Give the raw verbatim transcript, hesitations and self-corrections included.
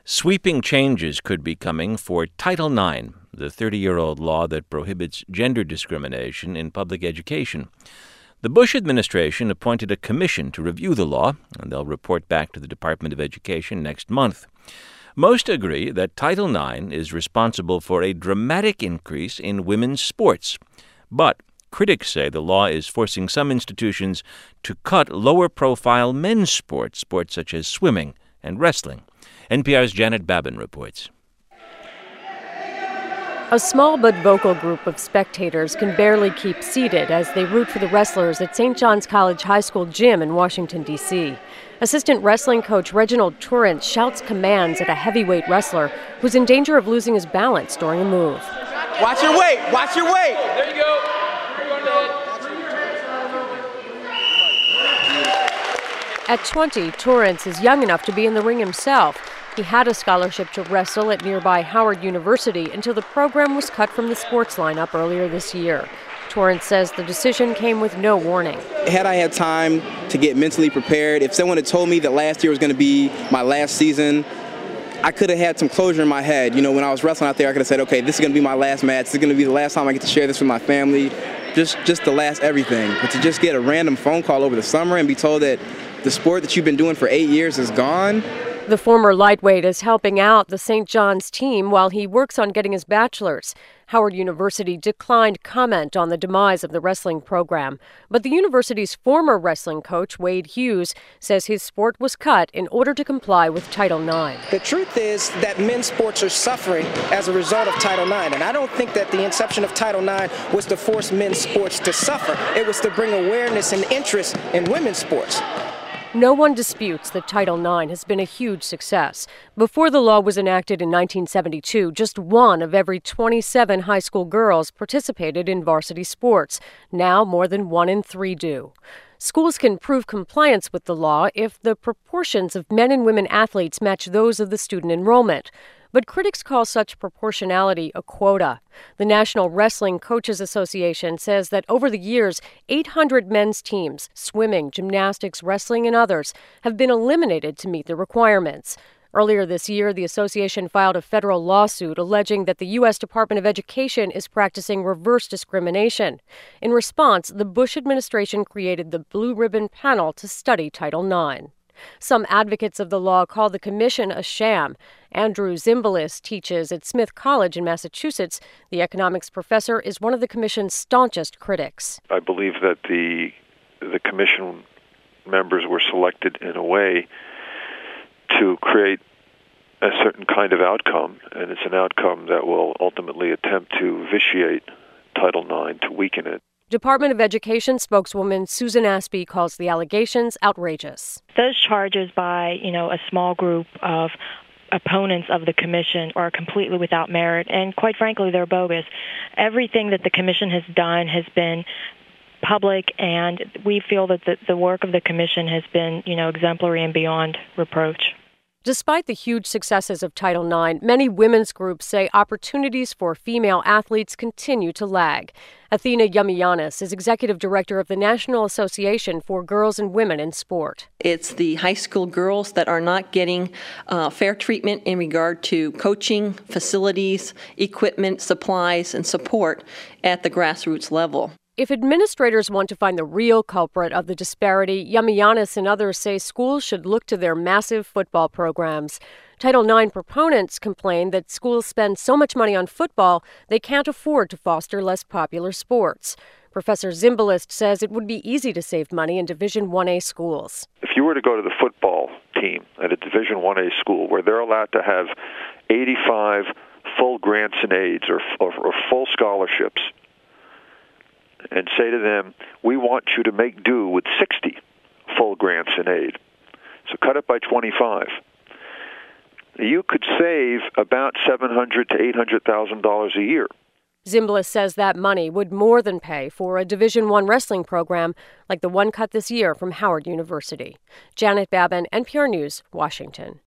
Sweeping changes could be coming for Title nine, the thirty-year-old law that prohibits gender discrimination in public education. The Bush administration appointed a commission to review the law, and they'll report back to the Department of Education next month. Most agree that Title nine is responsible for a dramatic increase in women's sports. But critics say the law is forcing some institutions to cut lower-profile men's sports, sports such as swimming and wrestling. N P R's Janet Babin reports. A small but vocal group of spectators can barely keep seated as they root for the wrestlers at Saint John's College High School gym in Washington, D C Assistant wrestling coach Reginald Torrence shouts commands at a heavyweight wrestler who's in danger of losing his balance during a move. Watch your weight! Watch your weight! There you go. At twenty, Torrence is young enough to be in the ring himself. He had a scholarship to wrestle at nearby Howard University until the program was cut from the sports lineup earlier this year. Torrence says the decision came with no warning. Had I had time to get mentally prepared, if someone had told me that last year was going to be my last season, I could have had some closure in my head. You know, when I was wrestling out there, I could have said, okay, this is going to be my last match. This is going to be the last time I get to share this with my family. Just, just the last everything. But to just get a random phone call over the summer and be told that the sport that you've been doing for eight years is gone. The former lightweight is helping out the Saint John's team while he works on getting his bachelor's. Howard University declined comment on the demise of the wrestling program, but the university's former wrestling coach, Wade Hughes, says his sport was cut in order to comply with Title nine. The truth is that men's sports are suffering as a result of Title nine, and I don't think that the inception of Title nine was to force men's sports to suffer. It was to bring awareness and interest in women's sports. No one disputes that Title nine has been a huge success. Before the law was enacted in nineteen seventy-two, just one of every twenty-seven high school girls participated in varsity sports. Now more than one in three do. Schools can prove compliance with the law if the proportions of men and women athletes match those of the student enrollment. But critics call such proportionality a quota. The National Wrestling Coaches Association says that over the years, eight hundred men's teams, swimming, gymnastics, wrestling, and others, have been eliminated to meet the requirements. Earlier this year, the association filed a federal lawsuit alleging that the U S Department of Education is practicing reverse discrimination. In response, the Bush administration created the Blue Ribbon Panel to study Title nine. Some advocates of the law call the commission a sham. Andrew Zimbalist teaches at Smith College in Massachusetts. The economics professor is one of the commission's staunchest critics. I believe that the the commission members were selected in a way to create a certain kind of outcome, and it's an outcome that will ultimately attempt to vitiate Title nine, to weaken it. Department of Education spokeswoman Susan Aspey calls the allegations outrageous. Those charges by, you know, a small group of opponents of the commission are completely without merit, and quite frankly, they're bogus. Everything that the commission has done has been public, and we feel that the, the work of the commission has been, you know, exemplary and beyond reproach. Despite the huge successes of Title nine, many women's groups say opportunities for female athletes continue to lag. Athena Yumiyanis is executive director of the National Association for Girls and Women in Sport. It's the high school girls that are not getting uh, fair treatment in regard to coaching, facilities, equipment, supplies, and support at the grassroots level. If administrators want to find the real culprit of the disparity, Yumiyanis and others say schools should look to their massive football programs. Title nine proponents complain that schools spend so much money on football they can't afford to foster less popular sports. Professor Zimbalist says it would be easy to save money in Division one A schools. If you were to go to the football team at a Division one A school where they're allowed to have eighty-five full grants and aids or, or, or full scholarships, and say to them, we want you to make do with sixty full grants and aid. So cut it by twenty-five. You could save about seven hundred thousand to eight hundred thousand dollars a year. Zimbalist says that money would more than pay for a Division one wrestling program like the one cut this year from Howard University. Janet Babin, N P R News, Washington.